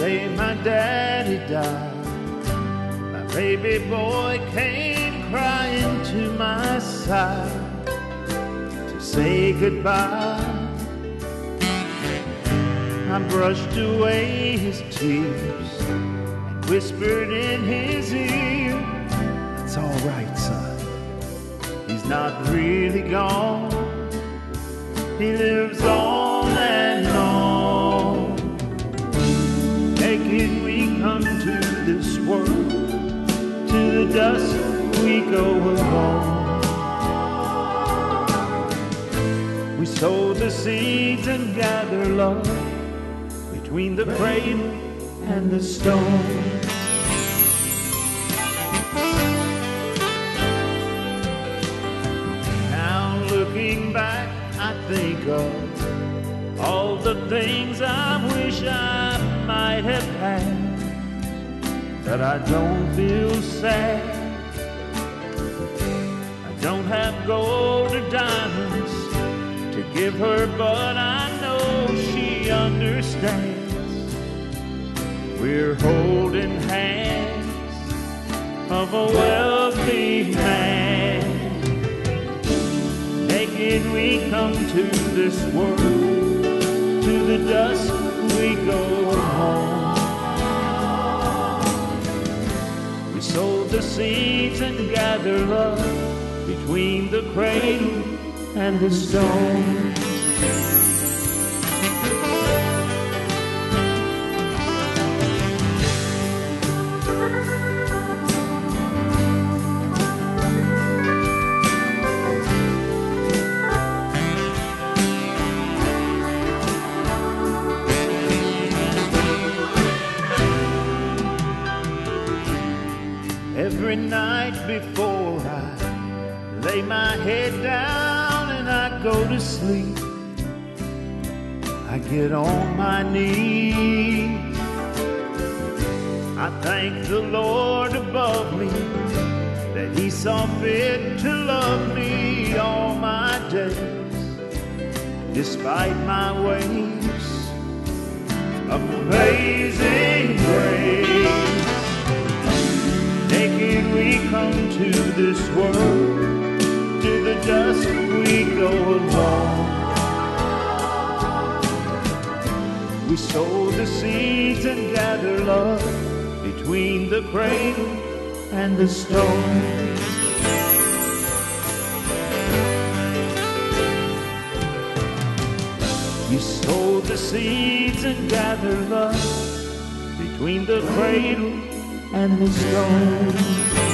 day my daddy died, my baby boy came crying to my side to say goodbye. I brushed away his tears and whispered in his ear, "It's all right, son. He's not really gone. He lives on and on. Naked we come to this world, to the dust we go alone. We sow the seeds and gather love between the cradle and the stone." Now looking back, I think of all the things I wish I might have had, but I don't feel sad. I don't have gold or diamonds to give her, but I know she understands. We're holding hands of a wealthy man. Naked we come to this world, to the dust we go home. We sow the seeds and gather love between the cradle and the stone. Every night before I lay my head down and I go to sleep, I get on my knees. I thank the Lord above me that He saw fit to love me all my days, despite my ways of amazing grace. Naked we come to this world, to the dust we go alone. We sow the seeds and gather love between the cradle and the stone. You sow the seeds and gather love between the cradle and the stone.